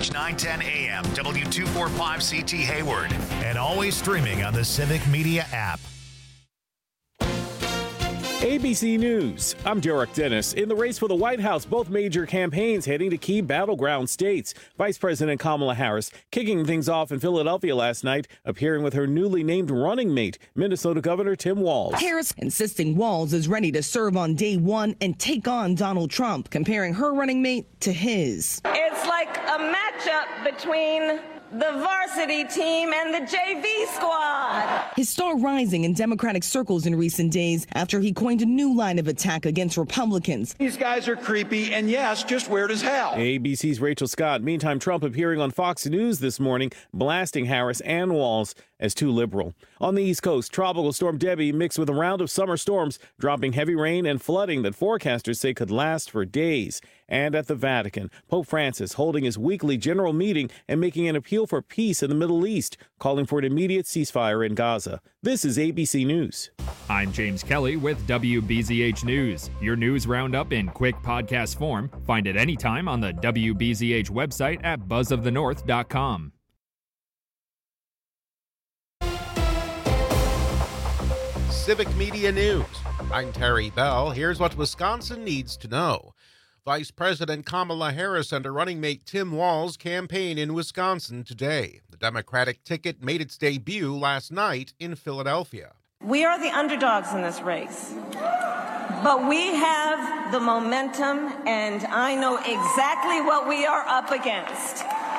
News 910 AM, W245CT Hayward, and always streaming on the Civic Media app. ABC News. I'm Derek Dennis. In the race for the White House, both major campaigns heading to key battleground states. Vice President Kamala Harris kicking things off in Philadelphia last night, appearing with her newly named running mate, Minnesota Governor Tim Walz. Harris insisting Walz is ready to serve on day one and take on Donald Trump, comparing her running mate to his. It's like a matchup between the varsity team and the JV squad. His star rising in Democratic circles in recent days after he coined a new line of attack against Republicans. These guys are creepy and, yes, just weird as hell. ABC's Rachel Scott. Meantime, Trump appearing on Fox News this morning, blasting Harris and Walz as too liberal. On the East Coast, Tropical Storm Debbie mixed with a round of summer storms, dropping heavy rain and flooding that forecasters say could last for days. And at the Vatican, Pope Francis holding his weekly general meeting and making an appeal for peace in the Middle East, calling for an immediate ceasefire in Gaza. This is ABC News. I'm James Kelly with WBZH News. Your news roundup in quick podcast form. Find it anytime on the WBZH website at buzzofthenorth.com. Civic Media News. I'm Terry Bell. Here's what Wisconsin needs to know. Vice President Kamala Harris and her running mate Tim Walz campaign in Wisconsin today. The Democratic ticket made its debut last night in Philadelphia. We are the underdogs in this race, but we have the momentum, and I know exactly what we are up against.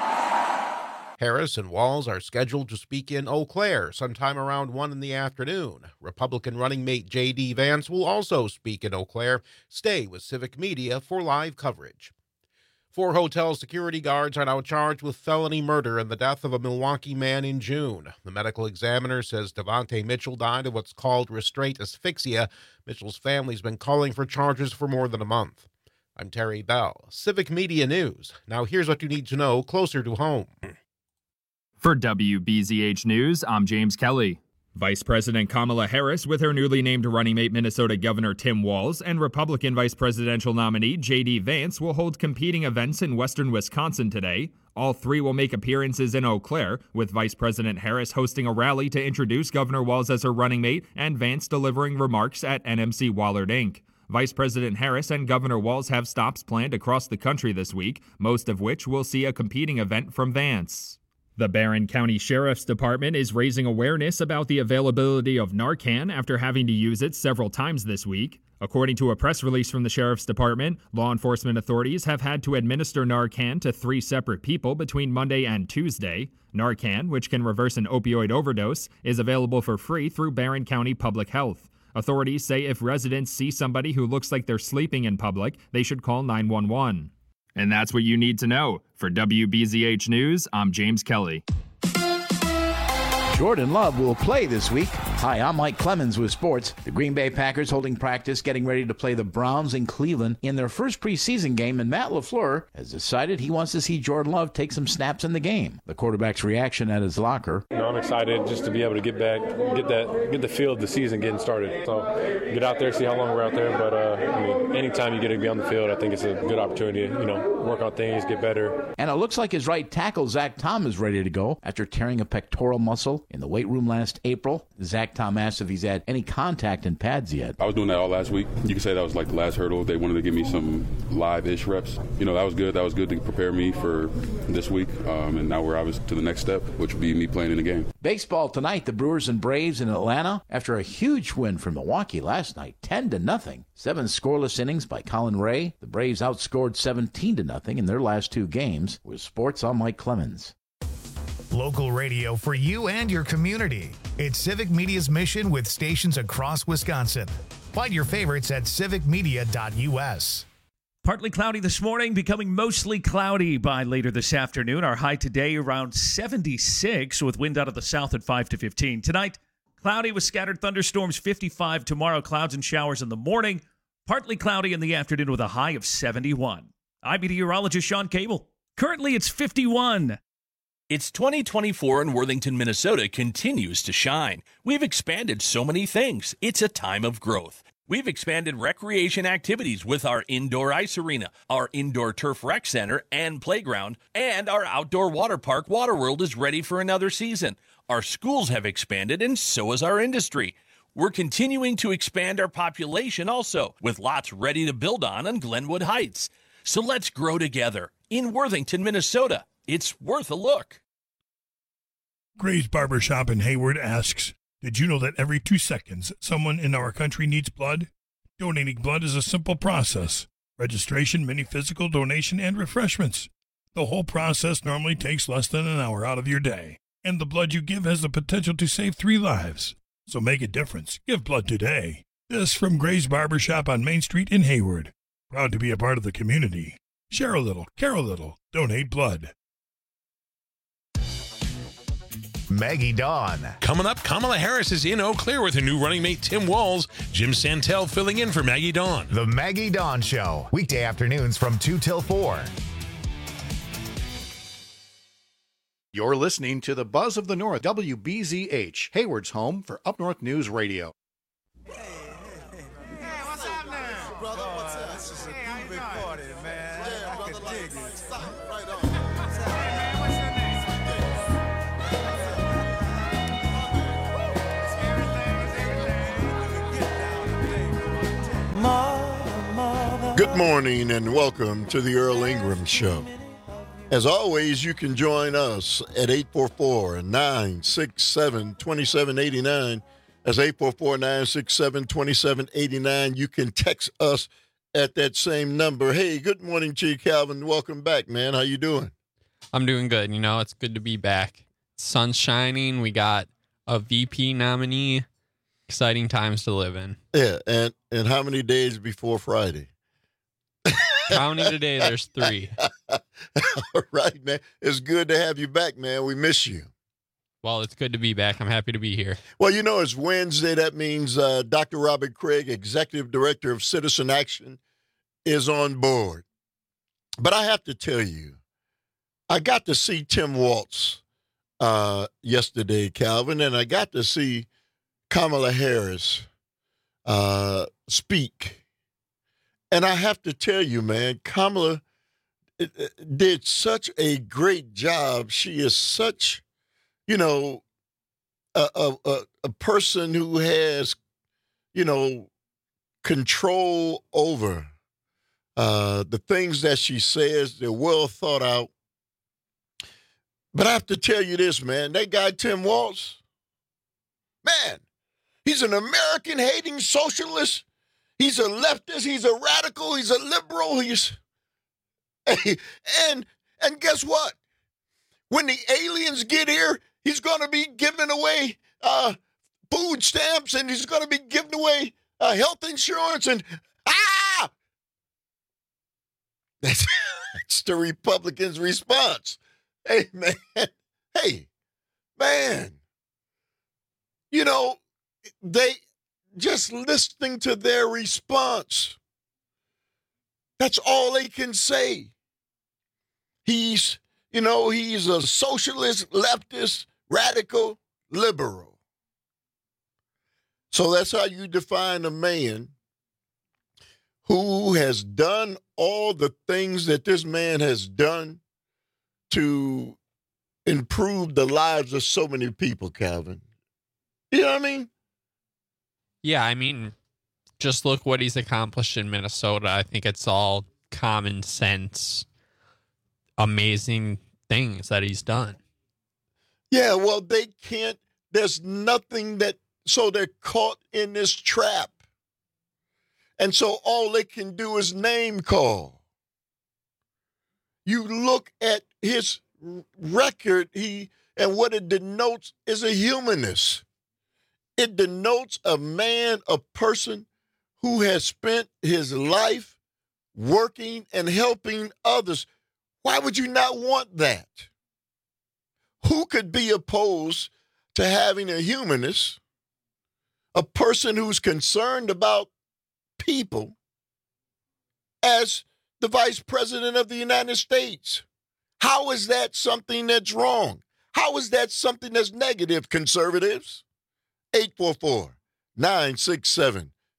Harris and Walz are scheduled to speak in Eau Claire sometime around 1 in the afternoon. Republican running mate J.D. Vance will also speak in Eau Claire. Stay with Civic Media for live coverage. 4 hotel security guards are now charged with felony murder in the death of a Milwaukee man in June. The medical examiner says Devontae Mitchell died of what's called restraint asphyxia. Mitchell's family's been calling for charges for more than a month. I'm Terry Bell, Civic Media News. Now here's what you need to know closer to home. For WBZH News, I'm James Kelly. Vice President Kamala Harris with her newly named running mate Minnesota Governor Tim Walz and Republican vice presidential nominee J.D. Vance will hold competing events in western Wisconsin today. All 3 will make appearances in Eau Claire, with Vice President Harris hosting a rally to introduce Governor Walz as her running mate and Vance delivering remarks at NMC Wallard Inc. Vice President Harris and Governor Walz have stops planned across the country this week, most of which will see a competing event from Vance. The Barron County Sheriff's Department is raising awareness about the availability of Narcan after having to use it several times this week. According to a press release from the Sheriff's Department, law enforcement authorities have had to administer Narcan to 3 separate people between Monday and Tuesday. Narcan, which can reverse an opioid overdose, is available for free through Barron County Public Health. Authorities say if residents see somebody who looks like they're sleeping in public, they should call 911. And that's what you need to know. For WBZH News, I'm James Kelly. Jordan Love will play this week. Hi, I'm Mike Clemens with sports. The Green Bay Packers holding practice, getting ready to play the Browns in Cleveland in their first preseason game, and Matt LaFleur has decided he wants to see Jordan Love take some snaps in the game. The quarterback's reaction at his locker. I'm excited just to be able to get back, get the feel of the season getting started. So get out there, see how long we're out there. But anytime you get to be on the field, I think it's a good opportunity to, work on things, get better. And it looks like his right tackle, Zach Tom, is ready to go after tearing a pectoral muscle in the weight room last April. Zach Tom asked if he's had any contact in pads yet. I was doing that all last week. You can say that was like the last hurdle. They wanted to give me some live-ish reps. That was good. That was good to prepare me for this week. And now we're obviously to the next step, which would be me playing in the game. Baseball tonight, the Brewers and Braves in Atlanta. After a huge win for Milwaukee last night, 10-0. 7 scoreless innings by Colin Ray. The Braves outscored 17-0 in their last 2 games. With sports, I'm Mike Clemens. Local radio for you and your community. It's Civic Media's mission with stations across Wisconsin. Find your favorites at civicmedia.us. Partly cloudy this morning, becoming mostly cloudy by later this afternoon. Our high today around 76 with wind out of the south at 5 to 15. Tonight, cloudy with scattered thunderstorms, 55. Tomorrow, clouds and showers in the morning. Partly cloudy in the afternoon with a high of 71. I'm meteorologist Sean Cable. Currently, it's 51. It's 2024 and Worthington, Minnesota continues to shine. We've expanded so many things. It's a time of growth. We've expanded recreation activities with our indoor ice arena, our indoor turf rec center and playground, and our outdoor water park, Waterworld, is ready for another season. Our schools have expanded, and so has our industry. We're continuing to expand our population also, with lots ready to build on Glenwood Heights. So let's grow together. In Worthington, Minnesota, it's worth a look. Gray's Barbershop in Hayward asks, did you know that every 2 seconds someone in our country needs blood? Donating blood is a simple process. Registration, mini physical, donation, and refreshments. The whole process normally takes less than an hour out of your day. And the blood you give has the potential to save 3 lives. So make a difference. Give blood today. This from Gray's Barbershop on Main Street in Hayward. Proud to be a part of the community. Share a little, care a little. Donate blood. Maggie Dawn. Coming up, Kamala Harris is in Eau Claire with her new running mate Tim Walz. Jim Santel filling in for Maggie Dawn. The Maggie Dawn Show. Weekday afternoons from 2 till 4. You're listening to the Buzz of the North, WBZH, Hayward's home for Up North News Radio. Good morning and welcome to the Earl Ingram Show. As always, you can join us at 844-967-2789. That's 844-967-2789. You can text us at that same number. Hey, good morning to you, Calvin. Welcome back, man. How you doing? I'm doing good. You know, it's good to be back. Sun's shining. We got a VP nominee. Exciting times to live in. Yeah, and how many days before Friday? Counting today, there's 3. All right, man. It's good to have you back, man. We miss you. Well, it's good to be back. I'm happy to be here. Well, you know, it's Wednesday. That means Dr. Robert Craig, Executive Director of Citizen Action, is on board. But I have to tell you, I got to see Tim Walz yesterday, Calvin, and I got to see Kamala Harris speak. And I have to tell you, man, Kamala did such a great job. She is such, you know, a person who has, you know, control over the things that she says. They're well thought out. But I have to tell you this, man, that guy Tim Walz, man, he's an American-hating socialist. He's a leftist. He's a radical. He's a liberal. And guess what? When the aliens get here, he's going to be giving away food stamps, and he's going to be giving away health insurance. And that's the Republicans' response. Hey, man. You know, they just listening to their response. That's all they can say. He's a socialist, leftist, radical, liberal. So that's how you define a man who has done all the things that this man has done to improve the lives of so many people, Calvin. You know what I mean? Yeah, I mean, just look what he's accomplished in Minnesota. I think it's all common sense, amazing things that he's done. Yeah, well, they can't, there's nothing so they're caught in this trap. And so all they can do is name call. You look at his record, and what it denotes is a humanist. It denotes a man, a person who has spent his life working and helping others. Why would you not want that? Who could be opposed to having a humanist, a person who's concerned about people, as the Vice President of the United States? How is that something that's wrong? How is that something that's negative, conservatives? 844-967-2789.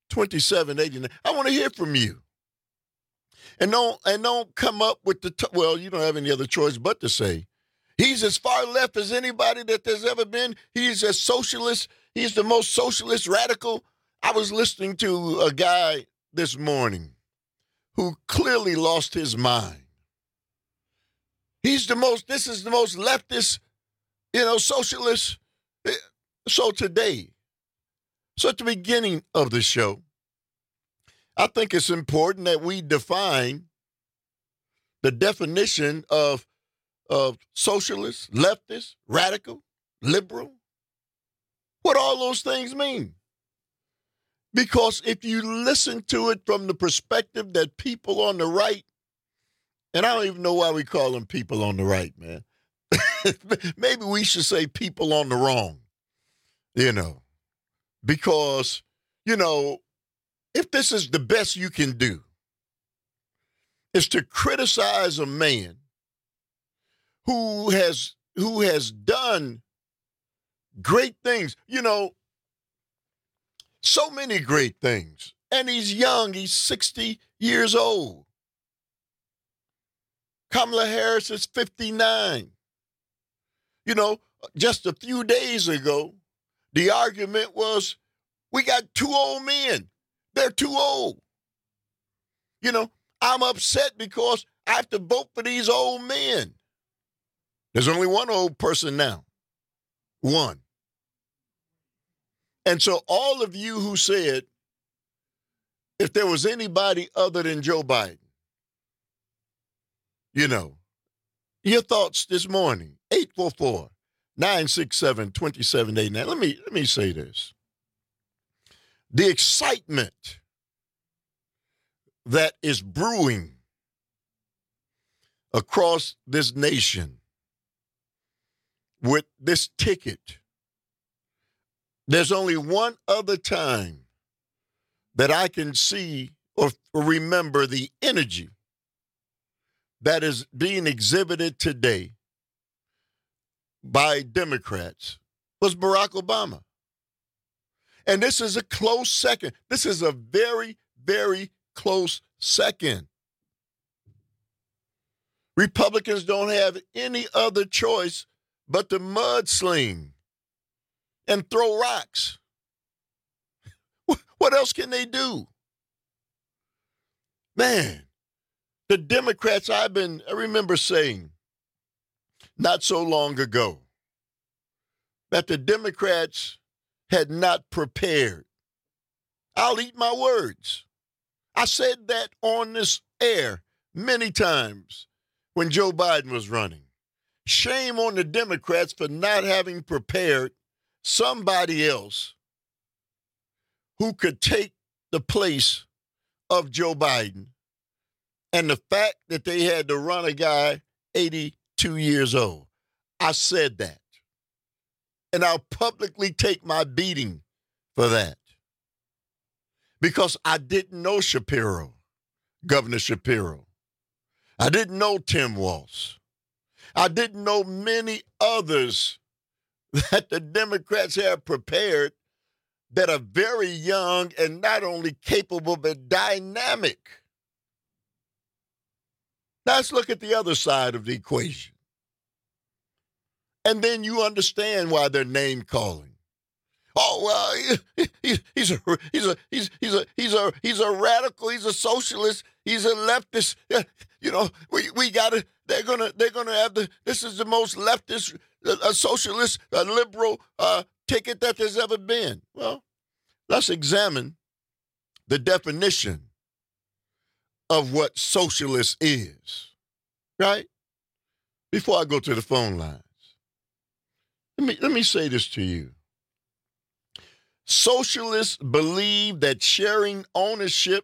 2789. I want to hear from you. And don't come up with well, you don't have any other choice but to say, he's as far left as anybody that there's ever been. He's a socialist. He's the most socialist radical. I was listening to a guy this morning who clearly lost his mind. This is the most leftist, socialist. So today, at the beginning of the show, I think it's important that we define the definition of socialist, leftist, radical, liberal, what all those things mean. Because if you listen to it from the perspective that people on the right, and I don't even know why we call them people on the right, man. Maybe we should say people on the wrong, because, if this is the best you can do, is to criticize a man who has done great things, so many great things. And he's young, he's 60 years old. Kamala Harris is 59. Just a few days ago, the argument was, we got two old men. They're too old. I'm upset because I have to vote for these old men. There's only one old person now. One. And so all of you who said, if there was anybody other than Joe Biden, your thoughts this morning, 844-967-2789. Let me say this. The excitement that is brewing across this nation with this ticket, there's only one other time that I can see or remember the energy that is being exhibited today by Democrats was Barack Obama. And this is a close second. This is a very, very close second. Republicans don't have any other choice but to mudsling and throw rocks. What else can they do? Man, the Democrats, I remember saying not so long ago that the Democrats had not prepared. I'll eat my words. I said that on this air many times when Joe Biden was running. Shame on the Democrats for not having prepared somebody else who could take the place of Joe Biden, and the fact that they had to run a guy 82 years old. I said that. And I'll publicly take my beating for that. Because I didn't know Shapiro, Governor Shapiro. I didn't know Tim Walz. I didn't know many others that the Democrats have prepared that are very young and not only capable, but dynamic. Now let's look at the other side of the equation. And then you understand why they're name calling. Oh, well, he's a radical, he's a socialist, he's a leftist. We gotta, they're gonna have this is the most leftist, a socialist, a liberal ticket that there's ever been. Well, let's examine the definition of what socialist is, right? Before I go to the phone lines, let me say this to you. Socialists believe that sharing ownership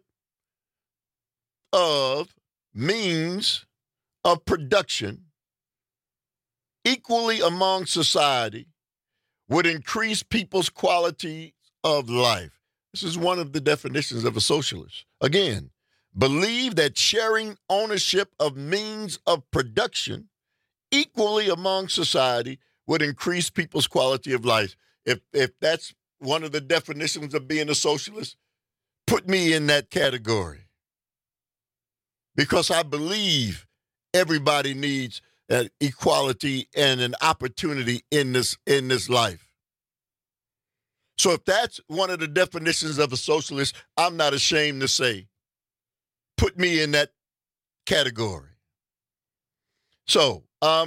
of means of production equally among society would increase people's quality of life. This is one of the definitions of a socialist. Again, believe that sharing ownership of means of production equally among society would increase people's quality of life. If that's one of the definitions of being a socialist, put me in that category. Because I believe everybody needs equality and an opportunity in this life. So if that's one of the definitions of a socialist, I'm not ashamed to say, put me in that category. So,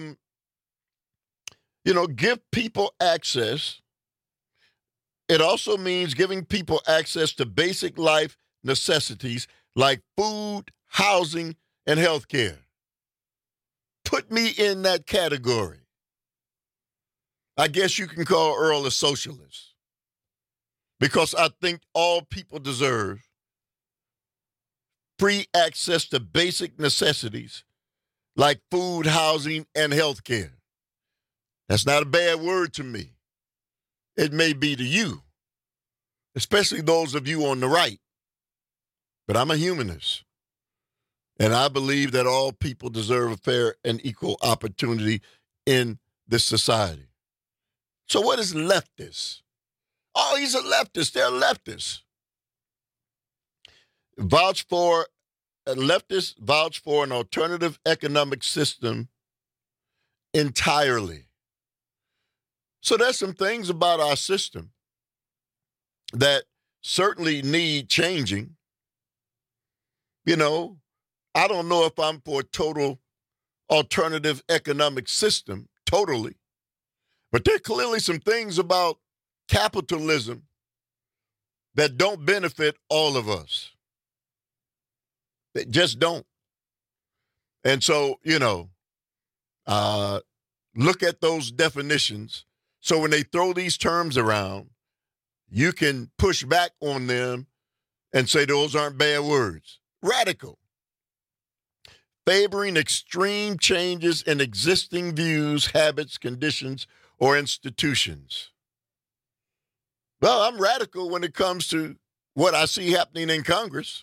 give people access. It also means giving people access to basic life necessities like food, housing, and health care. Put me in that category. I guess you can call Earl a socialist because I think all people deserve free access to basic necessities like food, housing, and health care. That's not a bad word to me. It may be to you, especially those of you on the right. But I'm a humanist, and I believe that all people deserve a fair and equal opportunity in this society. So what is leftist? Oh, he's a leftist. They're leftists. Leftists vouch for an alternative economic system entirely. So there's some things about our system that certainly need changing. I don't know if I'm for a total alternative economic system, totally. But there are clearly some things about capitalism that don't benefit all of us. They just don't. And so, look at those definitions. So when they throw these terms around, you can push back on them and say those aren't bad words. Radical. Favoring extreme changes in existing views, habits, conditions, or institutions. Well, I'm radical when it comes to what I see happening in Congress.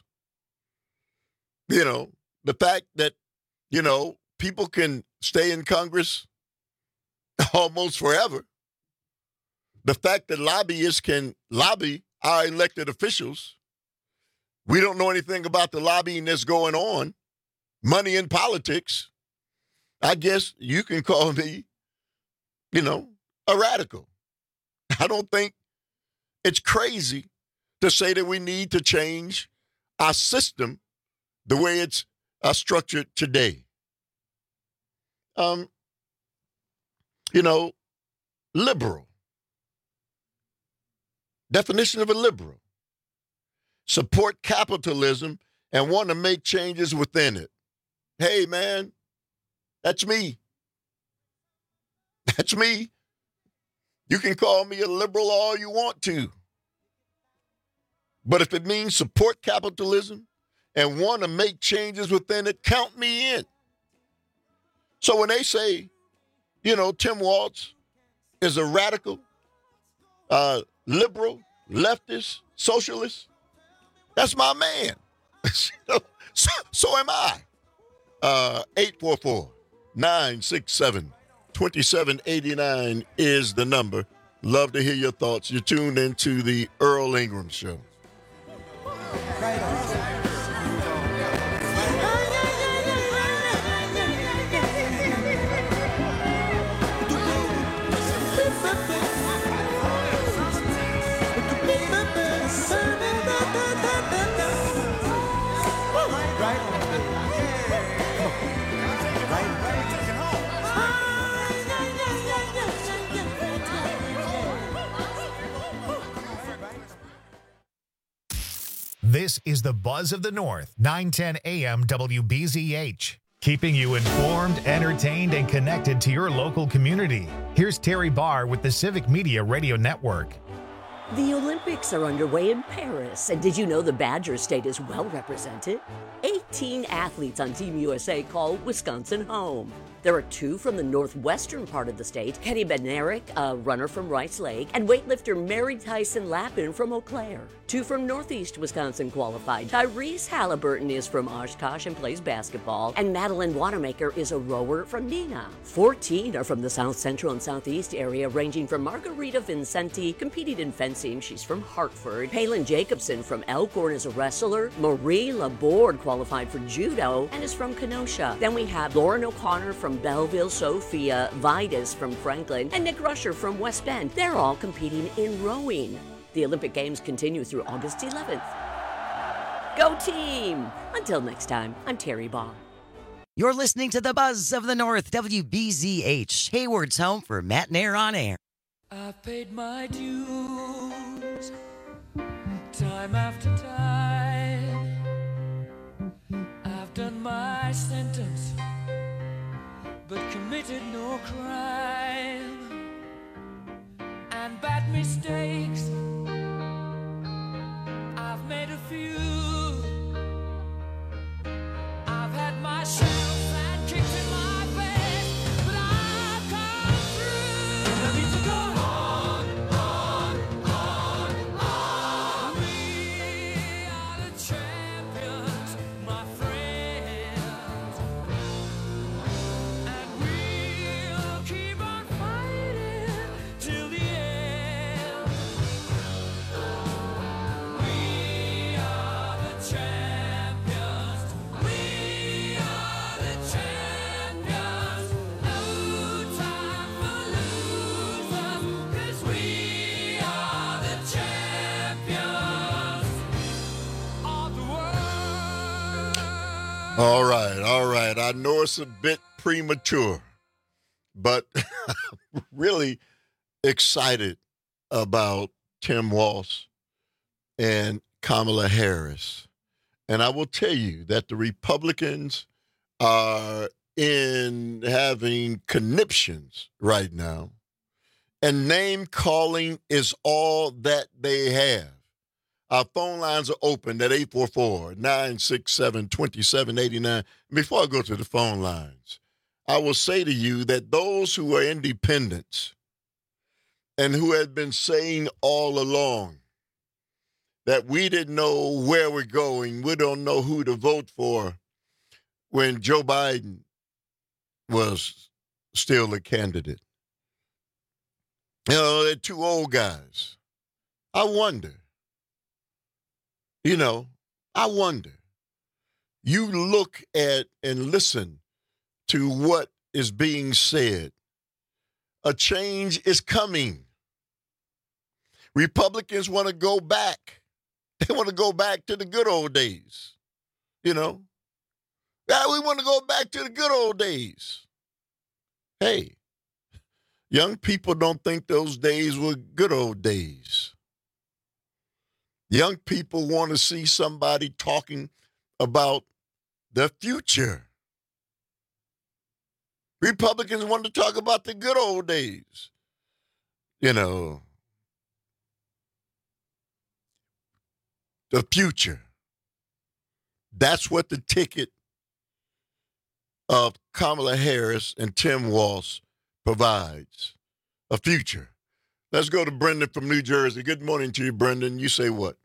The fact that, people can stay in Congress almost forever. The fact that lobbyists can lobby our elected officials. We don't know anything about the lobbying that's going on. Money in politics. I guess you can call me, a radical. I don't think it's crazy to say that we need to change our system the way it's structured today. Liberal. Definition of a liberal. Support capitalism and want to make changes within it. Hey, man, that's me. That's me. You can call me a liberal all you want to. But if it means support capitalism and want to make changes within it, count me in. So when they say, Tim Walz is a radical, liberal, leftist, socialist, that's my man. So am I. 844-967-2789 is the number. Love to hear your thoughts. You're tuned into the Earl Ingram Show. This is the Buzz of the North, 910 AM WBZH. Keeping you informed, entertained, and connected to your local community. Here's Terry Barr with the Civic Media Radio Network. The Olympics are underway in Paris, and did you know the Badger State is well represented? 18 athletes on Team USA call Wisconsin home. There are 2 from the northwestern part of the state, Kenny Bednarik, a runner from Rice Lake, and weightlifter Mary Tyson Lappin from Eau Claire. 2 from northeast Wisconsin qualified. Tyrese Halliburton is from Oshkosh and plays basketball, and Madeline Wanamaker is a rower from Neenah. 14 are from the south central and southeast area, ranging from Margarita Vincenti, competing in fencing. She's from Hartford. Palin Jacobson from Elkhorn is a wrestler. Marie Laborde qualified for judo and is from Kenosha. Then we have Lauren O'Connor from Belleville, Sophia Vidas from Franklin, and Nick Rusher from West Bend. They're all competing in rowing. The Olympic Games continue through August 11th. Go team! Until next time, I'm Terry Baugh. You're listening to the Buzz of the North, WBZH, Hayward's home for Matt Nair on air. I've paid my dues, time after time. I've done my sentence, but committed no crime. And bad mistakes, I've made a few. I've had my shells and kicks in my face, but I've come through. And I need to go on. We are the champions, my friends, and we'll keep on fighting till the end. We are the champions. We are the champions. No time for losers, 'cause we are the champions of the world. All right. I know it's a bit premature, but I'm really excited about Tim Walz and Kamala Harris. And I will tell you that the Republicans are in having conniptions right now, and name calling is all that they have. Our phone lines are open at 844-967-2789. Before I go to the phone lines, I will say to you that those who are independents and who have been saying all along that we didn't know where we're going, we don't know who to vote for when Joe Biden was still a candidate. You know, they're 2 old guys. I wonder. I wonder. You look at and listen to what is being said. A change is coming. Republicans want to go back. They want to go back to the good old days. Yeah, we want to go back to the good old days. Hey, young people don't think those days were good old days. Young people want to see somebody talking about the future. Republicans want to talk about the good old days. The future. That's what the ticket of Kamala Harris and Tim Walz provides. A future. Let's go to Brendan from New Jersey. Good morning to you, Brendan. You say what?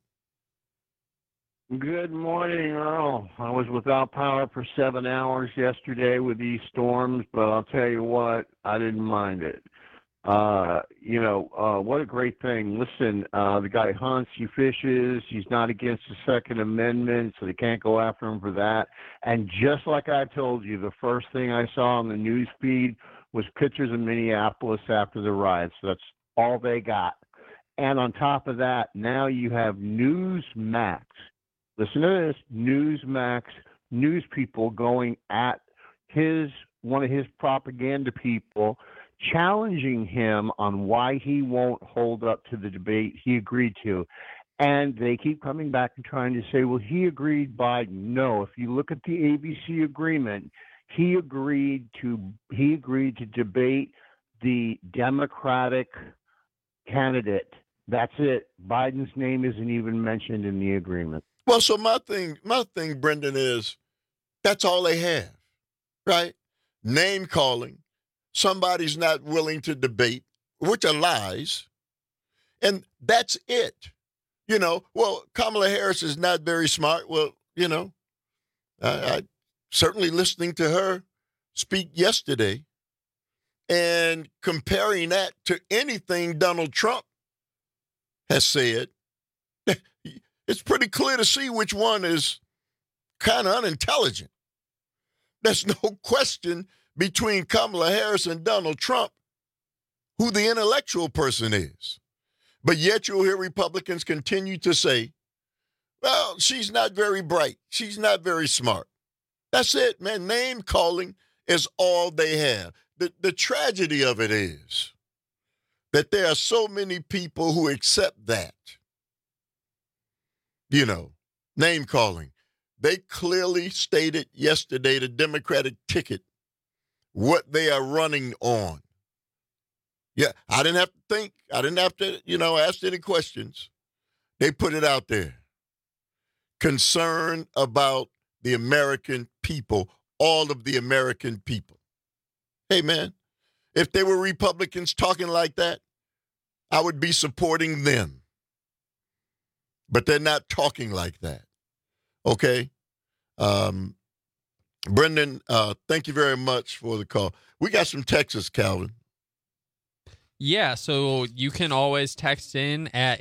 Good morning, Earl. I was without power for 7 hours yesterday with these storms, but I'll tell you what, I didn't mind it. What a great thing. Listen, the guy hunts, he fishes, he's not against the Second Amendment, so they can't go after him for that. And just like I told you, the first thing I saw on the news feed was pictures of Minneapolis after the riots. That's all they got. And on top of that, now you have Newsmax. Listen to this, Newsmax news people going at one of his propaganda people, challenging him on why he won't hold up to the debate he agreed to. And they keep coming back and trying to say, well, he agreed Biden. No, if you look at the ABC agreement, he agreed to debate the Democratic candidate. That's it. Biden's name isn't even mentioned in the agreement. Well, so my thing, Brendan, is that's all they have, right? name calling. Somebody's not willing to debate, which are lies. And that's it. Well, Kamala Harris is not very smart. Well, I certainly listening to her speak yesterday and comparing that to anything Donald Trump has said, it's pretty clear to see which one is kind of unintelligent. There's no question between Kamala Harris and Donald Trump who the intellectual person is. But yet you'll hear Republicans continue to say, well, she's not very bright. She's not very smart. That's it, man. Name calling is all they have. The tragedy of it is that there are so many people who accept that. Name calling. They clearly stated yesterday, the Democratic ticket, what they are running on. Yeah, I didn't have to think. I didn't have to, ask any questions. They put it out there. Concern about the American people, all of the American people. Hey, man, if they were Republicans talking like that, I would be supporting them. But they're not talking like that. Okay? Brendan, thank you very much for the call. We got some Texas, Calvin. Yeah, so you can always text in at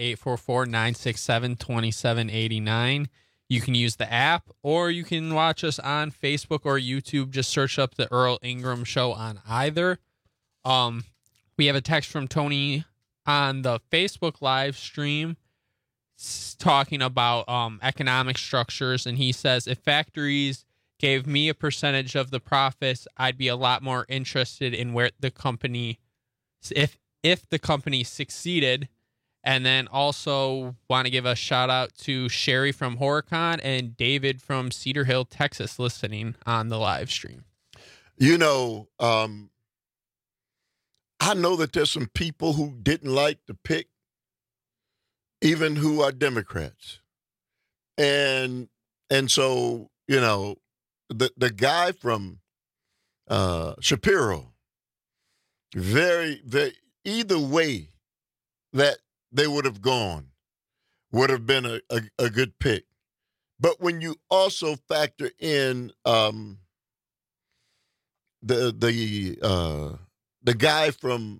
844-967-2789. You can use the app, or you can watch us on Facebook or YouTube. Just search up the Earl Ingram Show on either. We have a text from Tony on the Facebook live stream talking about economic structures, and he says, if factories gave me a percentage of the profits, I'd be a lot more interested in where the company, if the company succeeded. And then also want to give a shout out to Sherry from Horicon and David from Cedar Hill, Texas, listening on the live stream. I know that there's some people who didn't like the pick, even who are Democrats. And so, the guy from Shapiro, very, very, either way that they would have gone, would have been a good pick. But when you also factor in the guy from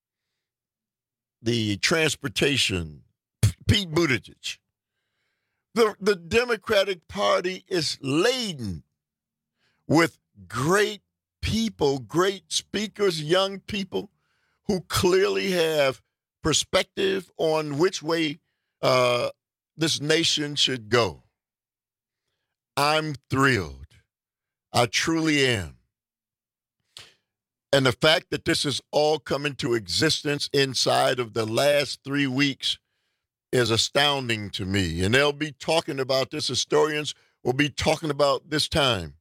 the transportation, Pete Buttigieg, the Democratic Party is laden with great people, great speakers, young people who clearly have perspective on which way this nation should go. I'm thrilled. I truly am. And the fact that this is all come into existence inside of the last 3 weeks is astounding to me. And they'll be talking about this. Historians will be talking about this time,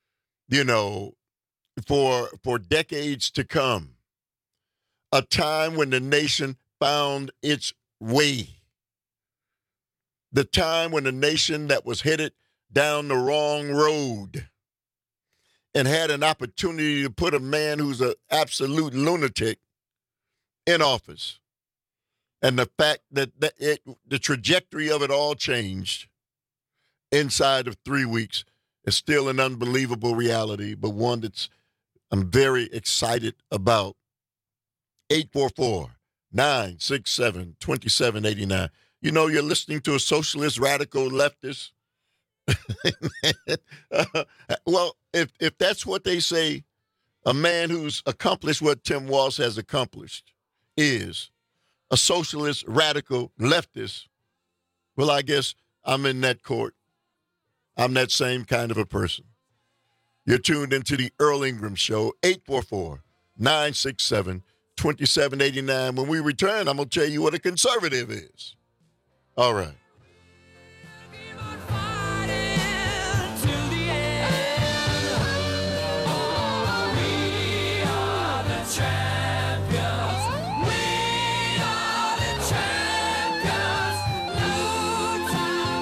for decades to come. A time when the nation found its way. The time when the nation that was headed down the wrong road and had an opportunity to put a man who's an absolute lunatic in office. And the fact that the trajectory of it all changed inside of 3 weeks is still an unbelievable reality, but one that's I'm very excited about. 844-967-2789. You're listening to a socialist, radical, leftist. Well, if that's what they say, a man who's accomplished what Tim Walz has accomplished is a socialist, radical, leftist, well, I guess I'm in that court. I'm that same kind of a person. You're tuned into the Earl Ingram Show, 844-967-2789. When we return, I'm going to tell you what a conservative is. All right.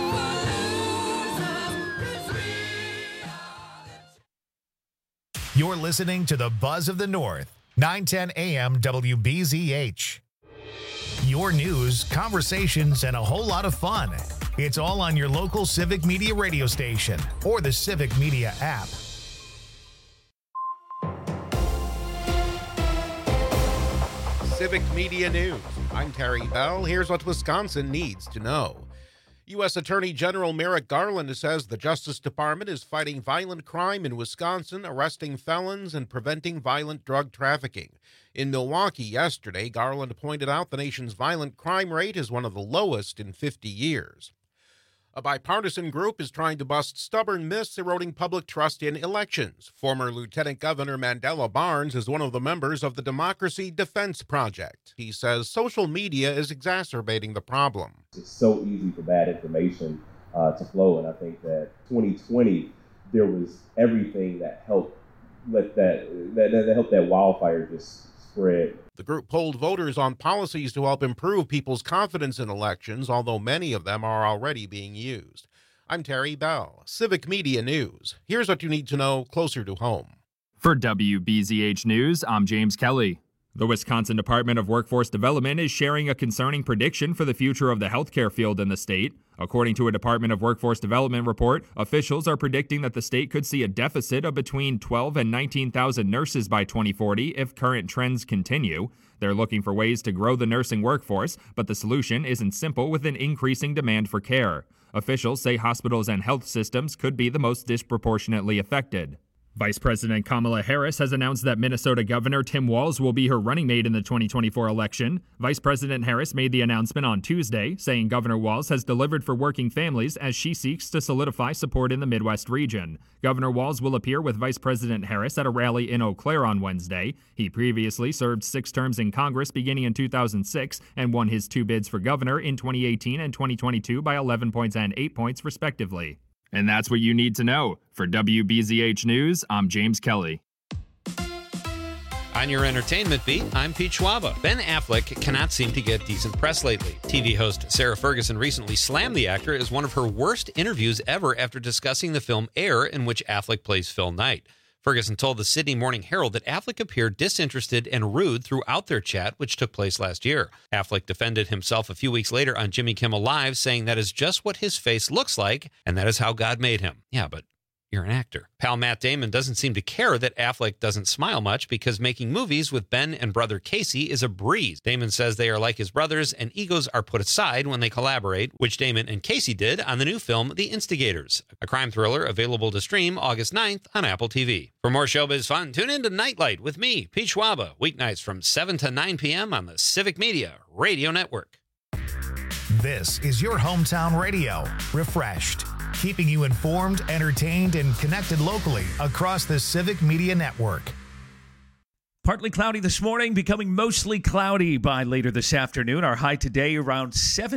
You're You're listening to the Buzz of the North, 910 AM WBZH. Your news, conversations, and a whole lot of fun. It's all on your local Civic Media radio station or the Civic Media app. Civic Media News. I'm Terry Bell. Here's what Wisconsin needs to know. U.S. Attorney General Merrick Garland says the Justice Department is fighting violent crime in Wisconsin, arresting felons, and preventing violent drug trafficking. In Milwaukee yesterday, Garland pointed out the nation's violent crime rate is one of the lowest in 50 years. A bipartisan group is trying to bust stubborn myths eroding public trust in elections. Former Lieutenant Governor Mandela Barnes is one of the members of the Democracy Defense Project. He says social media is exacerbating the problem. It's so easy for bad information to flow, and I think that 2020 there was everything that helped that helped that wildfire just spread. The group polled voters on policies to help improve people's confidence in elections, although many of them are already being used. I'm Terry Bell, Civic Media News. Here's what you need to know closer to home. For WBZH News, I'm James Kelly. The Wisconsin Department of Workforce Development is sharing a concerning prediction for the future of the healthcare field in the state. According to a Department of Workforce Development report, officials are predicting that the state could see a deficit of between 12 and 19,000 nurses by 2040 if current trends continue. They're looking for ways to grow the nursing workforce, but the solution isn't simple with an increasing demand for care. Officials say hospitals and health systems could be the most disproportionately affected. Vice President Kamala Harris has announced that Minnesota Governor Tim Walz will be her running mate in the 2024 election. Vice President Harris made the announcement on Tuesday, saying Governor Walz has delivered for working families as she seeks to solidify support in the Midwest region. Governor Walz will appear with Vice President Harris at a rally in Eau Claire on Wednesday. He previously served 6 terms in Congress beginning in 2006 and won his 2 bids for governor in 2018 and 2022 by 11 points and 8 points, respectively. And that's what you need to know. For WBZH News, I'm James Kelly. On your entertainment beat, I'm Pete Schwaba. Ben Affleck cannot seem to get decent press lately. TV host Sarah Ferguson recently slammed the actor as one of her worst interviews ever after discussing the film Air, in which Affleck plays Phil Knight. Ferguson told the Sydney Morning Herald that Affleck appeared disinterested and rude throughout their chat, which took place last year. Affleck defended himself a few weeks later on Jimmy Kimmel Live, saying that is just what his face looks like, and that is how God made him. Yeah, but you're an actor. Pal Matt Damon doesn't seem to care that Affleck doesn't smile much because making movies with Ben and brother Casey is a breeze. Damon says they are like his brothers and egos are put aside when they collaborate, which Damon and Casey did on the new film The Instigators, a crime thriller available to stream August 9th on Apple TV. For more showbiz fun, tune in to Nightlight with me, Pete Schwaba, weeknights from 7 to 9 p.m. on the Civic Media Radio Network. This is your hometown radio, refreshed, keeping you informed, entertained, and connected locally across the Civic Media Network. Partly cloudy this morning, becoming mostly cloudy by later this afternoon. Our high today around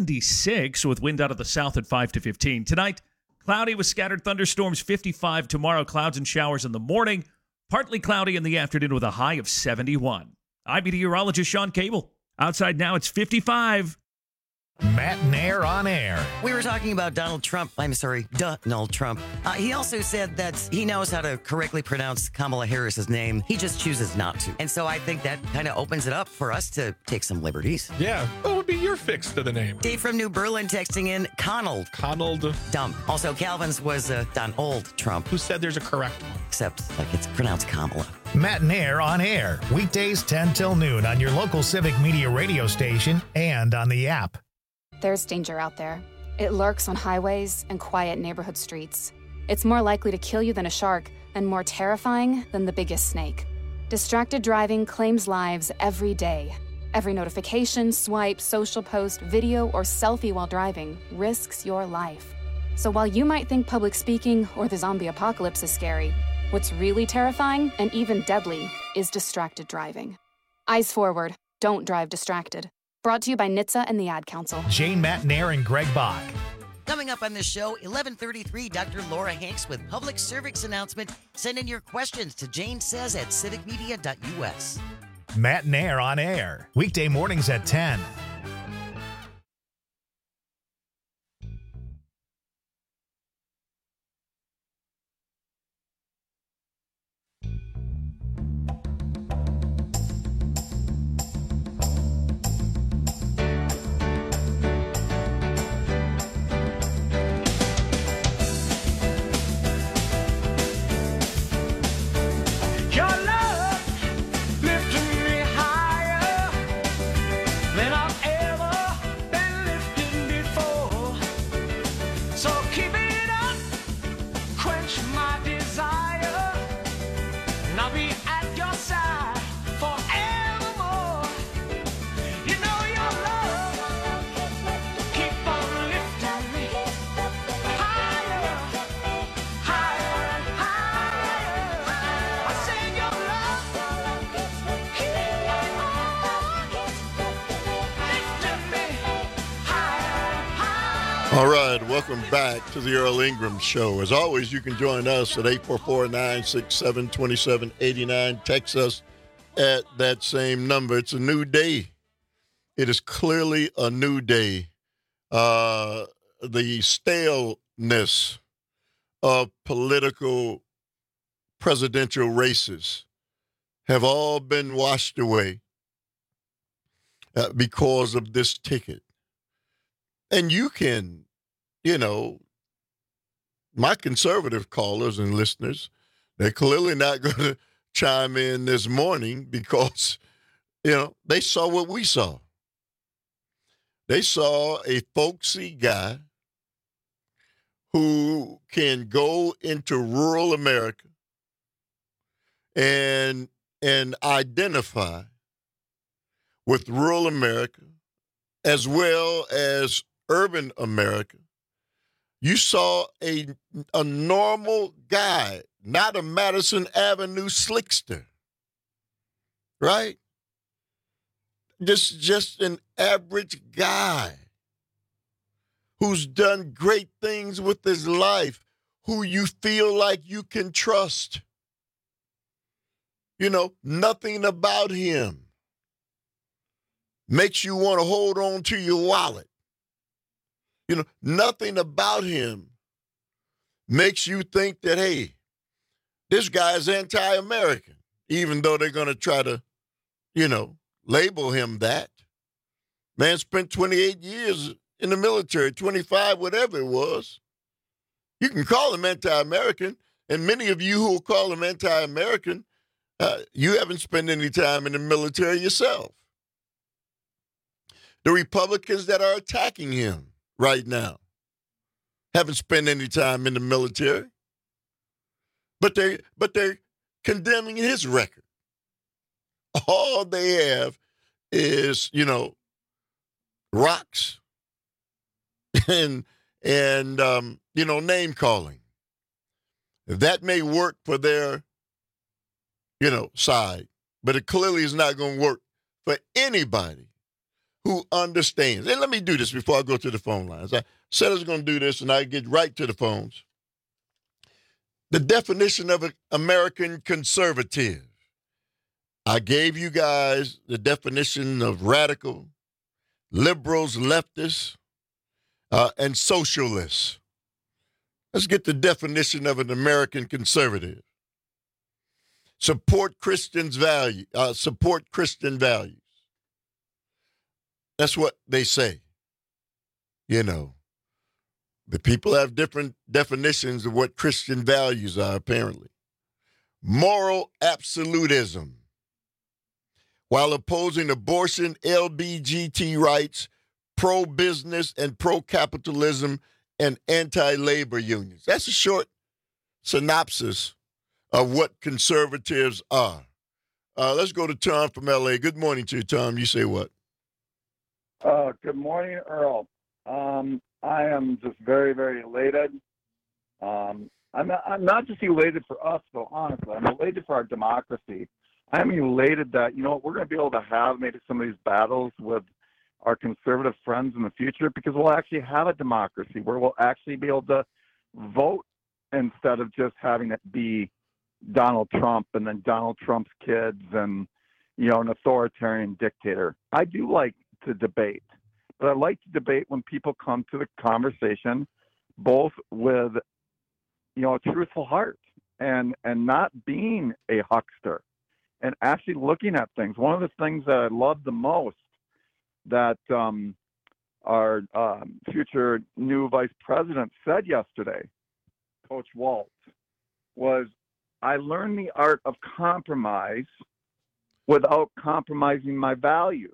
76 with wind out of the south at 5 to 15. Tonight, cloudy with scattered thunderstorms, 55. Tomorrow, clouds and showers in the morning. Partly cloudy in the afternoon with a high of 71. I'm meteorologist Sean Cable. Outside now, it's 55. Matt Nair on air. We were talking about Donald Trump. I'm sorry, Donald Trump. He also said that he knows how to correctly pronounce Kamala Harris's name. He just chooses not to. And so I think that kind of opens it up for us to take some liberties. Yeah. What would be your fix to the name? Dave from New Berlin texting in Conald. Dump. Also, Calvin's was Donald Trump. Who said there's a correct one? Except, like, it's pronounced Kamala. Matt Nair on air. Weekdays 10 till noon on your local Civic Media radio station and on the app. There's danger out there. It lurks on highways and quiet neighborhood streets. It's more likely to kill you than a shark and more terrifying than the biggest snake. Distracted driving claims lives every day. Every notification, swipe, social post, video, or selfie while driving risks your life. So while you might think public speaking or the zombie apocalypse is scary, what's really terrifying and even deadly is distracted driving. Eyes forward. Don't drive distracted. Brought to you by NHTSA and the Ad Council. Jane Matt Nair and Greg Bach. Coming up on this show, 11:33, Dr. Laura Hanks with public service announcement. Send in your questions to janesays@civicmedia.us. Matt Nair on air. Weekday mornings at 10. All right, welcome back to the Earl Ingram Show. As always, you can join us at 844-967-2789. Text us at that same number. It's a new day. It is clearly a new day. The staleness of political presidential races have all been washed away because of this ticket. And you can, my conservative callers and listeners, they're clearly not going to chime in this morning because, they saw what we saw. They saw a folksy guy who can go into rural America and identify with rural America as well as urban America. You saw a normal guy, not a Madison Avenue slickster, right? Just an average guy who's done great things with his life, who you feel like you can trust. Nothing about him makes you want to hold on to your wallet. Nothing about him makes you think that, hey, this guy is anti-American, even though they're going to try to, label him that. Man spent 28 years in the military, 25, whatever it was. You can call him anti-American, and many of you who will call him anti-American, you haven't spent any time in the military yourself. The Republicans that are attacking him right now haven't spent any time in the military, but they're condemning his record. All they have is, rocks and name calling. That may work for their, side, but it clearly is not going to work for anybody who understands. And let me do this before I go to the phone lines. I said I was going to do this, and I get right to the phones. The definition of an American conservative. I gave you guys the definition of radical, liberals, leftists, and socialists. Let's get the definition of an American conservative. Support Christian values. That's what they say. The people have different definitions of what Christian values are, apparently. Moral absolutism. While opposing abortion, LGBT rights, pro-business and pro-capitalism, and anti-labor unions. That's a short synopsis of what conservatives are. Let's go to Tom from L.A. Good morning to you, Tom. You say what? Good morning, Earl. I am just very, very elated. I'm not just elated for us, though, honestly. I'm elated for our democracy. I'm elated that, we're going to be able to have maybe some of these battles with our conservative friends in the future because we'll actually have a democracy where we'll actually be able to vote instead of just having it be Donald Trump and then Donald Trump's kids and, an authoritarian dictator. I do like to debate, but I like to debate when people come to the conversation both with, a truthful heart and not being a huckster and actually looking at things. One of the things that I love the most that our future new vice president said yesterday, Coach Waltz, was, I learned the art of compromise without compromising my values.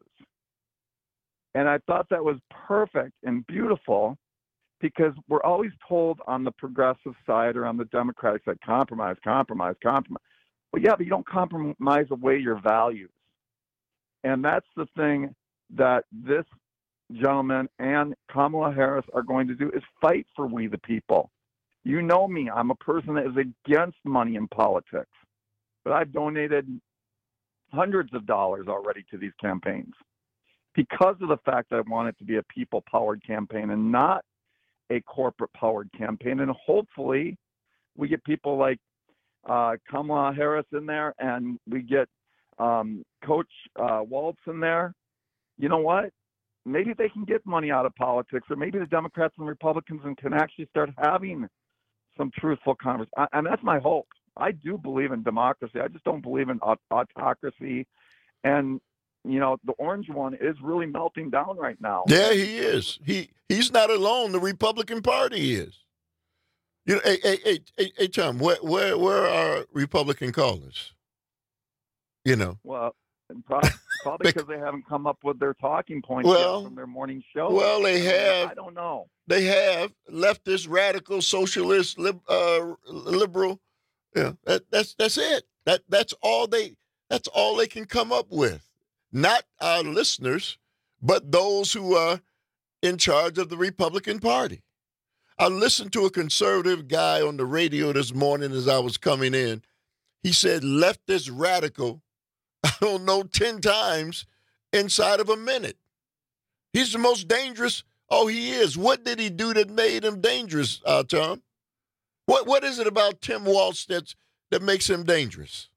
And I thought that was perfect and beautiful because we're always told on the progressive side or on the Democratic side, compromise. Well, yeah, but you don't compromise away your values. And that's the thing that this gentleman and Kamala Harris are going to do is fight for we the people. You know me, I'm a person that is against money in politics, but I've donated hundreds of dollars already to these campaigns because of the fact that I want it to be a people-powered campaign and not a corporate-powered campaign. And hopefully we get people like Kamala Harris in there, and we get Coach Waltz in there. You know what? Maybe they can get money out of politics, or maybe the Democrats and Republicans can actually start having some truthful conversation. And that's my hope. I do believe in democracy. I just don't believe in autocracy. And, you know, the orange one is really melting down right now. Yeah, he is. He's not alone. The Republican Party is. You know, hey, Tom, where are Republican callers? You know. Well, probably because they haven't come up with their talking points yet from their morning show. Well, they have. I don't know. They have leftist, radical, socialist, liberal. Yeah, that's it. That's all they can come up with. Not our listeners, but those who are in charge of the Republican Party. I listened to a conservative guy on the radio this morning as I was coming in. He said leftist, radical, I don't know, 10 times inside of a minute. He's the most dangerous. Oh, he is. What did he do that made him dangerous, Tom? What is it about Tim Walz that makes him dangerous?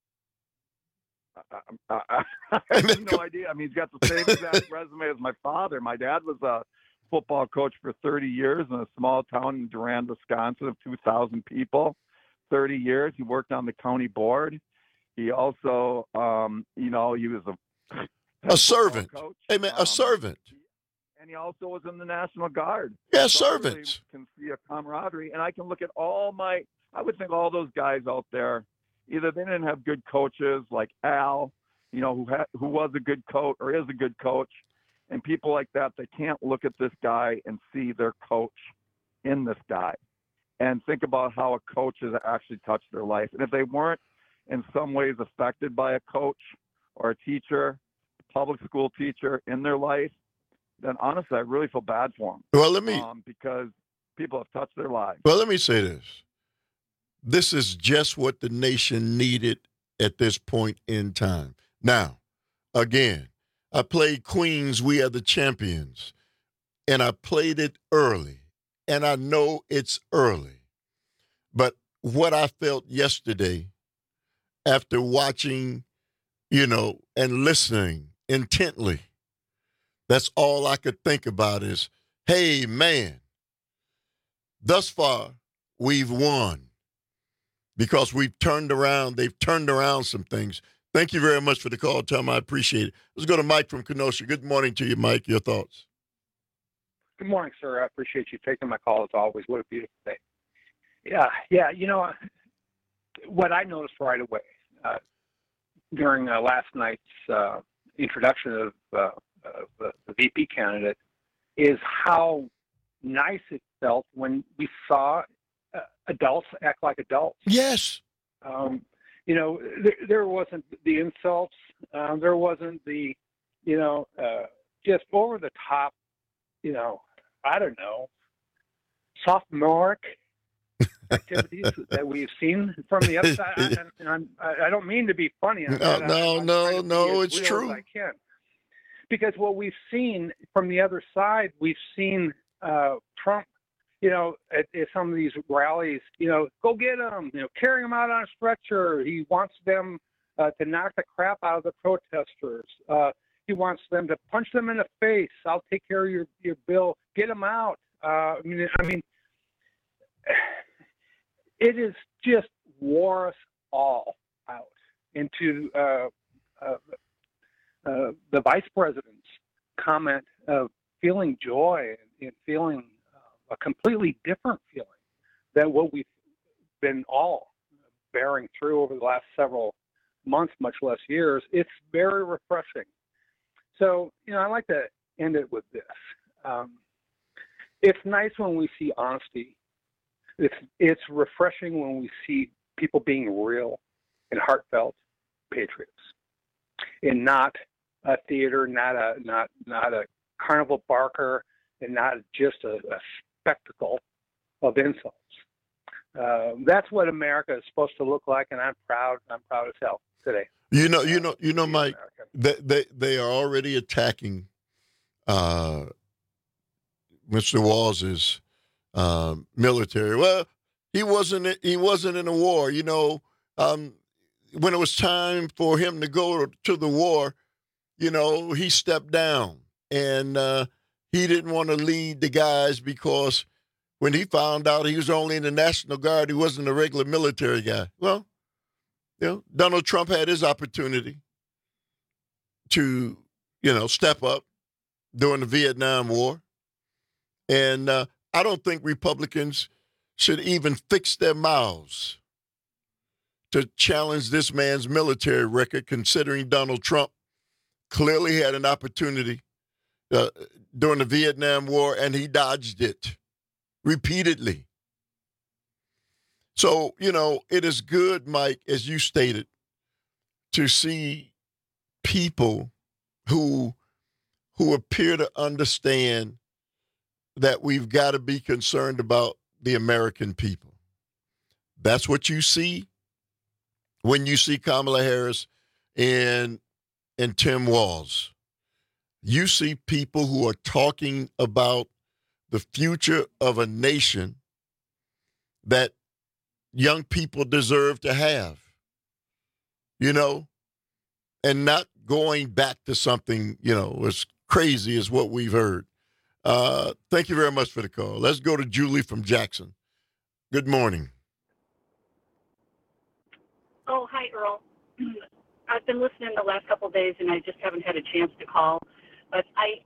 I have no idea. I mean, he's got the same exact resume as my father. My dad was a football coach for 30 years in a small town in Durand, Wisconsin of 2,000 people. 30 years. He worked on the county board. He also, he was a servant. Coach. Hey, man, a servant. And he also was in the National Guard. Yeah, so servants. I really can see a camaraderie. And I can look at I would think all those guys out there, either they didn't have good coaches like Al, who was a good coach or is a good coach, and people like that, they can't look at this guy and see their coach in this guy and think about how a coach has actually touched their life. And if they weren't in some ways affected by a coach or a teacher, a public school teacher in their life, then honestly, I really feel bad for them. Well, because people have touched their lives. Well, let me say this. This is just what the nation needed at this point in time. Now, again, I played Queens, We Are the Champions, and I played it early, and I know it's early. But what I felt yesterday after watching, and listening intently, that's all I could think about is, hey, man, thus far we've won because they've turned around some things. Thank you very much for the call, Tom. I appreciate it. Let's go to Mike from Kenosha. Good morning to you, Mike. Your thoughts? Good morning, sir. I appreciate you taking my call as always. What a beautiful day. Yeah. What I noticed right away during last night's introduction of the VP candidate is how nice it felt when we saw adults act like adults. Yes. There wasn't the insults. There wasn't the, just over the top, I don't know, sophomoric activities that we've seen from the other side. I don't mean to be funny. No, it's true. I can. Because what we've seen from the other side, we've seen Trump, at some of these rallies, go get him, carry him out on a stretcher. He wants them to knock the crap out of the protesters. He wants them to punch them in the face. I'll take care of your bill. Get them out. I mean, it is just wore us all out into the vice president's comment of feeling joy and feeling a completely different feeling than what we've been all bearing through over the last several months, much less years. It's very refreshing. So, I like to end it with this. It's nice when we see honesty. It's refreshing when we see people being real and heartfelt patriots, and not a theater, not a carnival barker, and not just a spectacle of insults. That's what America is supposed to look like, and I'm proud as hell today. Mike, they are already attacking Mr. Walz's military. Well, he wasn't in a war. You know, when it was time for him to go to the war, you know, he stepped down, and he didn't want to lead the guys because when he found out he was only in the National Guard, he wasn't a regular military guy. Well, you know, Donald Trump had his opportunity to, you know, step up during the Vietnam War. And I don't think Republicans should even fix their mouths to challenge this man's military record, considering Donald Trump clearly had an opportunity during the Vietnam War, and he dodged it repeatedly. So, you know, it is good, Mike, as you stated, to see people who appear to understand that we've got to be concerned about the American people. That's what you see when you see Kamala Harris and Tim Walz. You see people who are talking about the future of a nation that young people deserve to have, you know, and not going back to something, you know, as crazy as what we've heard. Thank you very much for the call. Let's go to Julie from Jackson. Good morning. Oh, hi, Earl. I've been listening the last couple of days, and I just haven't had a chance to call. But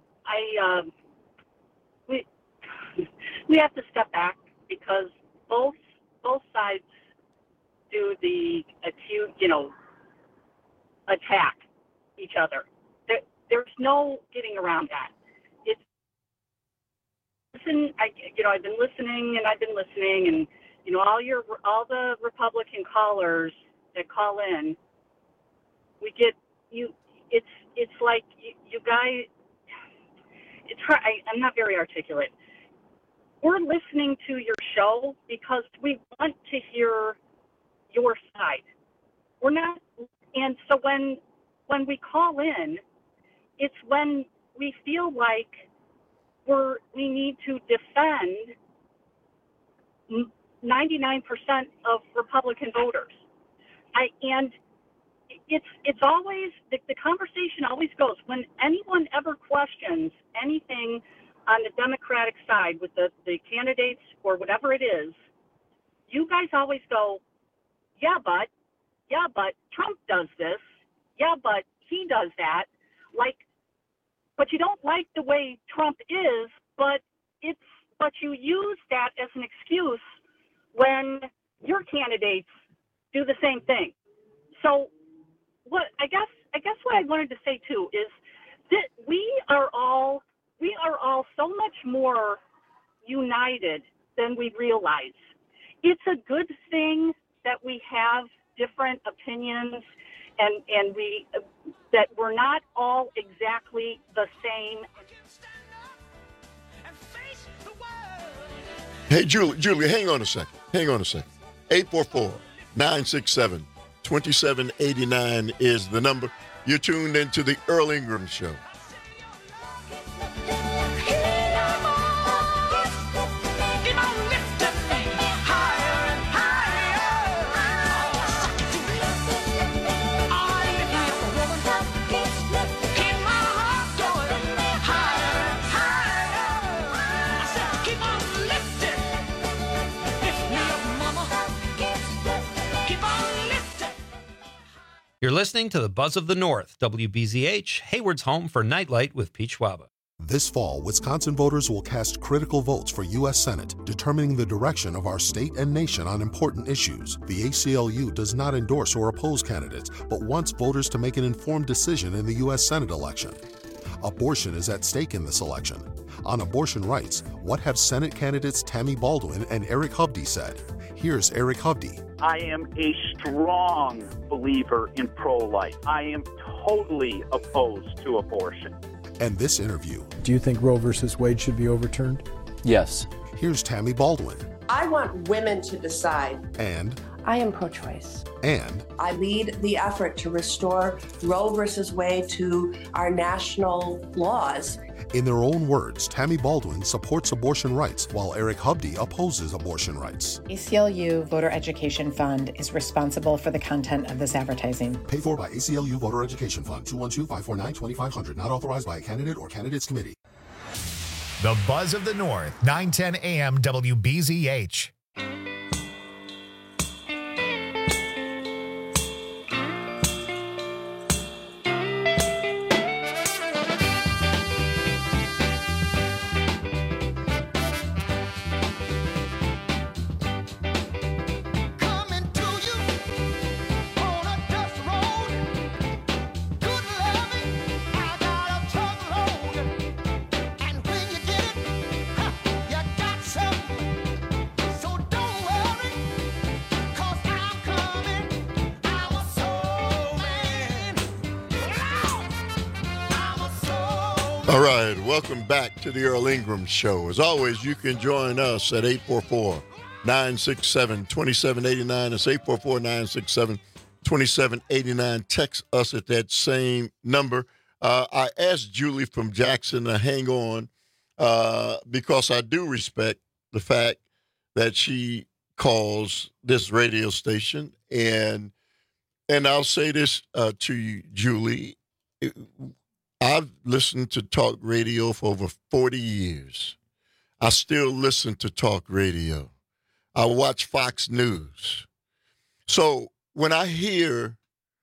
we have to step back because both sides do the acute, you know, attack each other. There's no getting around that. I've been listening, and you know, all the Republican callers that call in, we get you. It's like you guys. It's hard. I'm not very articulate. We're listening to your show because we want to hear your side. We're not, and so when we call in, it's when we feel like we need to defend 99% of Republican voters. And it's always, the conversation always goes, when anyone ever questions anything on the Democratic side with the candidates or whatever it is, you guys always go, yeah, but Trump does this. Yeah, but he does that. But you don't like the way Trump is, but you use that as an excuse when your candidates do the same thing. So I guess what I wanted to say too is that we are all so much more united than we realize. It's a good thing that we have different opinions and that we're not all exactly the same. Hey, Julie, hang on a second. 844-967-2789 is the number. You're tuned into the Earl Ingram Show. You're listening to the Buzz of the North, WBZH, Hayward's home for Nightlight with Pete Schwaba. This fall, Wisconsin voters will cast critical votes for U.S. Senate, determining the direction of our state and nation on important issues. The ACLU does not endorse or oppose candidates, but wants voters to make an informed decision in the U.S. Senate election. Abortion is at stake in this election. On abortion rights, what have Senate candidates Tammy Baldwin and Eric Hovde said? Here's Eric Hovde. I am a strong believer in pro-life. I am totally opposed to abortion. And this interview. Do you think Roe versus Wade should be overturned? Yes. Here's Tammy Baldwin. I want women to decide. And I am pro-choice. And I lead the effort to restore Roe versus Wade to our national laws. in their own words, Tammy Baldwin supports abortion rights while Eric Hubdy opposes abortion rights. ACLU Voter Education Fund is responsible for the content of this advertising. Paid for by ACLU Voter Education Fund, 212-549-2500, not authorized by a candidate or candidates committee. The Buzz of the North, 910 AM WBZH. All right, welcome back to the Earl Ingram Show. As always, you can join us at 844-967-2789. It's 844-967-2789. Text us at that same number. I asked Julie from Jackson to hang on because I do respect the fact that she calls this radio station. And I'll say this to you, Julie. I've listened to talk radio for over 40 years. I still listen to talk radio. I watch Fox News. So when I hear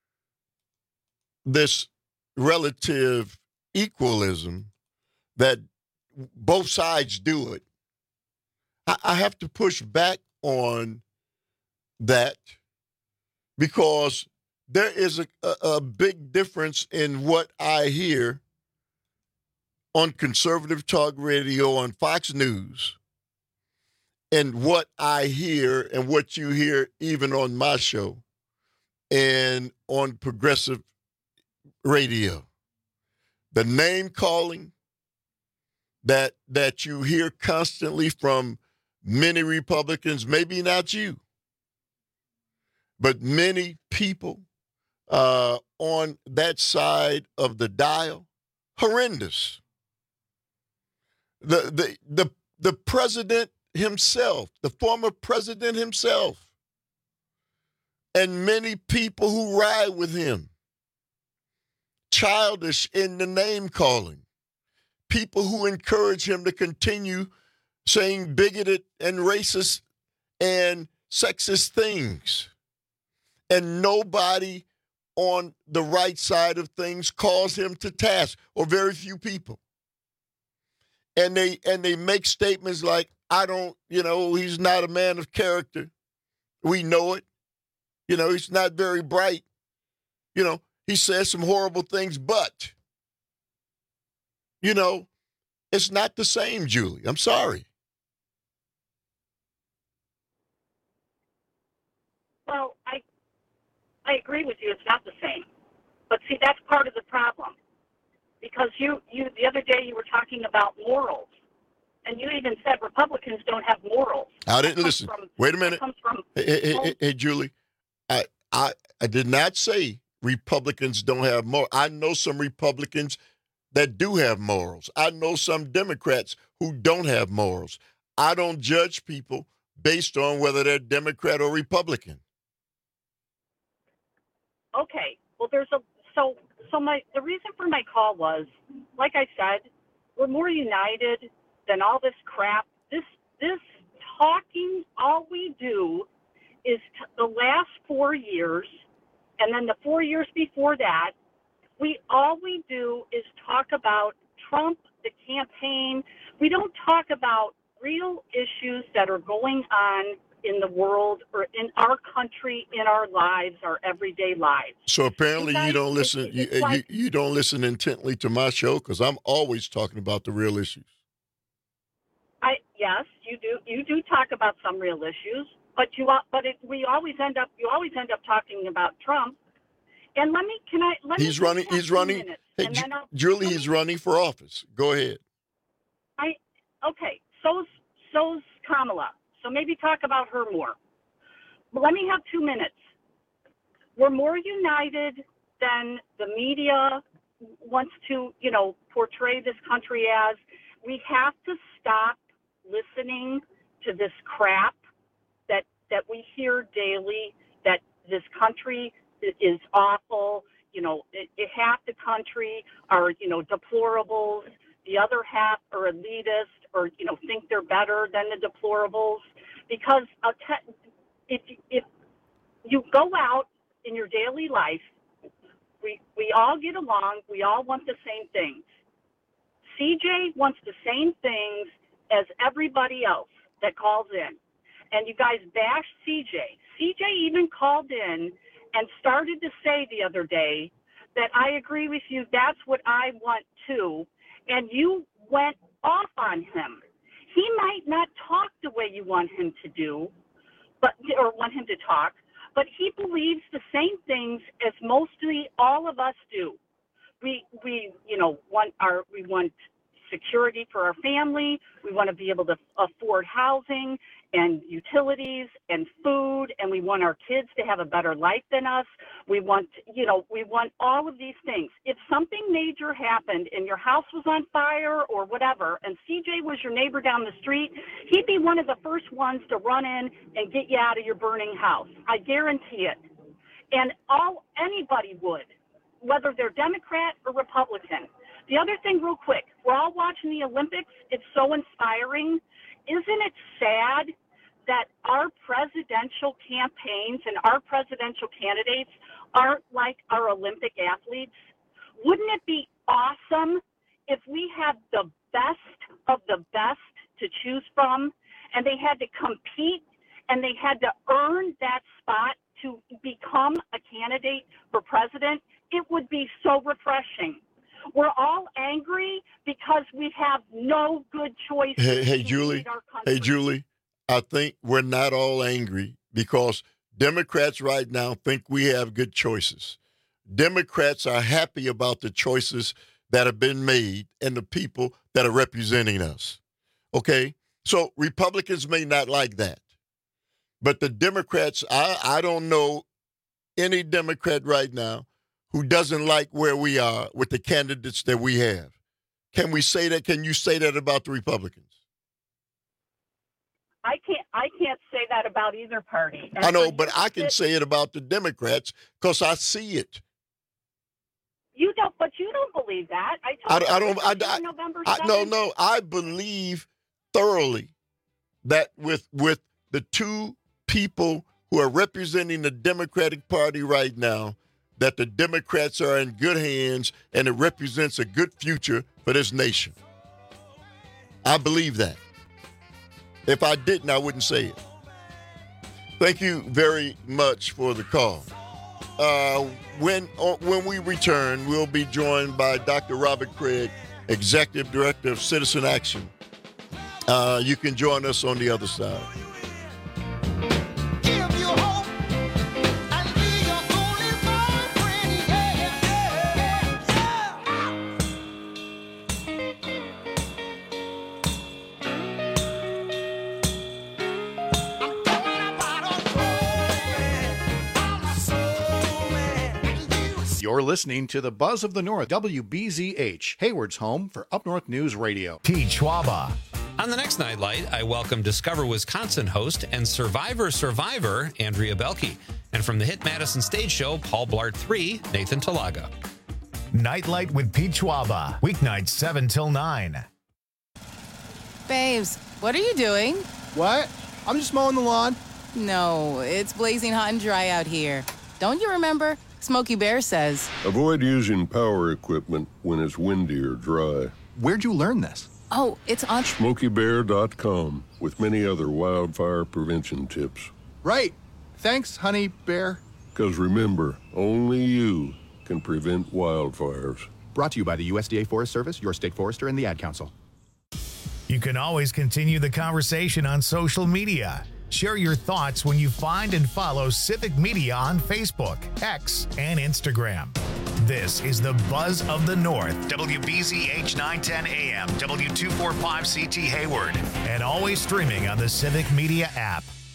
this relative equalism that both sides do it, I have to push back on that because there is a big difference in what I hear on conservative talk radio on Fox News and what I hear and what you hear even on my show and on progressive radio. The name calling that you hear constantly from many Republicans, maybe not you, but many people on that side of the dial, horrendous. The president himself, the former president himself, and many people who ride with him, childish in the name calling, people who encourage him to continue saying bigoted and racist and sexist things. And nobody on the right side of things calls him to task, or very few people. And they make statements like, he's not a man of character. We know it. He's not very bright. He says some horrible things, but, it's not the same, Julie. I'm sorry. Well, I agree with you. It's not the same. But see, that's part of the problem. Because you the other day you were talking about morals. And you even said Republicans don't have morals. I didn't listen. Wait a minute. Hey, Julie. I did not say Republicans don't have morals. I know some Republicans that do have morals. I know some Democrats who don't have morals. I don't judge people based on whether they're Democrat or Republican. Okay. Well, the reason for my call was, like I said, we're more united than all this crap. This talking, all we do is the last 4 years, and then the 4 years before that, all we do is talk about Trump, the campaign. We don't talk about real issues that are going on in the world or in our country, in our lives, our everyday lives. So apparently you don't listen. You don't listen intently to my show because I'm always talking about the real issues. Yes, you do. You do talk about some real issues, but you always end up talking about Trump. And He's running. Hey, Julie, he's running for office. Go ahead. Okay. So's Kamala. So maybe talk about her more. let me have 2 minutes. We're more united than the media wants to, portray this country as. We have to stop listening to this crap that we hear daily, that this country is awful. Half the country are, deplorables. The other half are elitist or, think they're better than the deplorables. Because if you go out in your daily life, we all get along. We all want the same things. CJ wants the same things as everybody else that calls in. And you guys bash CJ. CJ even called in and started to say the other day that I agree with you, that's what I want too. And you went off on him. He might not talk the way you want him to do, or want him to talk, but he believes the same things as mostly all of us do. We want security for our family. We want to be able to afford housing and utilities and food, and we want our kids to have a better life than us. We want all of these things. If something major happened and your house was on fire or whatever, and CJ was your neighbor down the street, he'd be one of the first ones to run in and get you out of your burning house. I guarantee it. And anybody would, whether they're Democrat or Republican. The other thing real quick, we're all watching the Olympics. It's so inspiring. Isn't it sad that our presidential campaigns and our presidential candidates aren't like our Olympic athletes? Wouldn't it be awesome if we had the best of the best to choose from, and they had to compete and they had to earn that spot to become a candidate for president? It would be so refreshing. We're all angry because we have no good choices. Hey, Julie. Hey, Julie. I think we're not all angry because Democrats right now think we have good choices. Democrats are happy about the choices that have been made and the people that are representing us. Okay? So Republicans may not like that. But the Democrats, I don't know any Democrat right now who doesn't like where we are with the candidates that we have. Can we say that? Can you say that about the Republicans? I can't say that about either party. And I know, but I can say it about the Democrats because I see it. You don't, but you don't believe that. November 7th. No. I believe thoroughly that with the two people who are representing the Democratic Party right now, that the Democrats are in good hands and it represents a good future for this nation. I believe that. If I didn't, I wouldn't say it. Thank you very much for the call. When we return, we'll be joined by Dr. Robert Craig, Executive Director of Citizen Action. You can join us on the other side. You're listening to the Buzz of the North, WBZH, Hayward's home for Up North News Radio. Schwaba. On the next Nightlight, I welcome Discover Wisconsin host and Survivor, Andrea Belke. And from the hit Madison Stage Show, Paul Blart 3, Nathan Talaga. Nightlight with Pete Schwaba. Weeknights 7 till 9. Babes, what are you doing? What? I'm just mowing the lawn. No, it's blazing hot and dry out here. Don't you remember? Smokey Bear says, avoid using power equipment when it's windy or dry. Where'd you learn this? Oh, it's on SmokeyBear.com with many other wildfire prevention tips. Right. Thanks, Honey Bear. Because remember, only you can prevent wildfires. Brought to you by the USDA Forest Service, your state forester, and the Ad Council. You can always continue the conversation on social media. Share your thoughts when you find and follow Civic Media on Facebook, X, and Instagram. This is the Buzz of the North, WBZH 910 AM, W245CT Hayward, and always streaming on the Civic Media app.